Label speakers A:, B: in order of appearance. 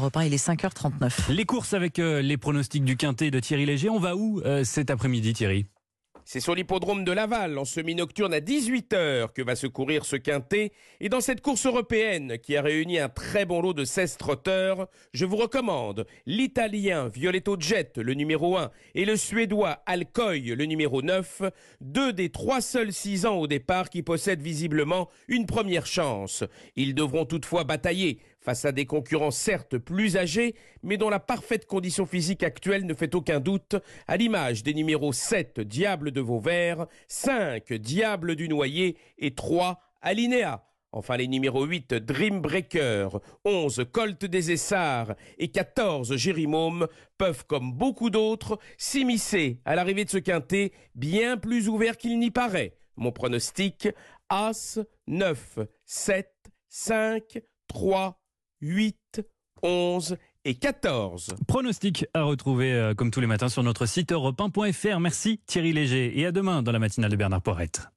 A: Europe 1, il est 5h39.
B: Les courses avec les pronostics du Quintet de Thierry Léger. On va où cet après-midi, Thierry ?
C: C'est sur l'hippodrome de Laval, en semi-nocturne à 18h, que va se courir ce quintet. Et dans cette course européenne, qui a réuni un très bon lot de 16 trotteurs, je vous recommande l'Italien Violetto Jet, le numéro 1, et le Suédois Alcoy, le numéro 9, deux des trois seuls 6 ans au départ qui possèdent visiblement une première chance. Ils devront toutefois batailler face à des concurrents certes plus âgés, mais dont la parfaite condition physique actuelle ne fait aucun doute, à l'image des numéros 7, Diable de Vauvert, 5, Diable du Noyer et 3, Alinéa. Enfin, les numéros 8, Dreambreaker, 11, Colt des Essarts et 14, Jérimôme peuvent, comme beaucoup d'autres, s'immiscer à l'arrivée de ce quintet bien plus ouvert qu'il n'y paraît. Mon pronostic, As, 9, 7, 5, 3, 8, 11 et 14.
B: Pronostic à retrouver comme tous les matins sur notre site europe1.fr. Merci Thierry Léger et à demain dans la matinale de Bernard Porrette.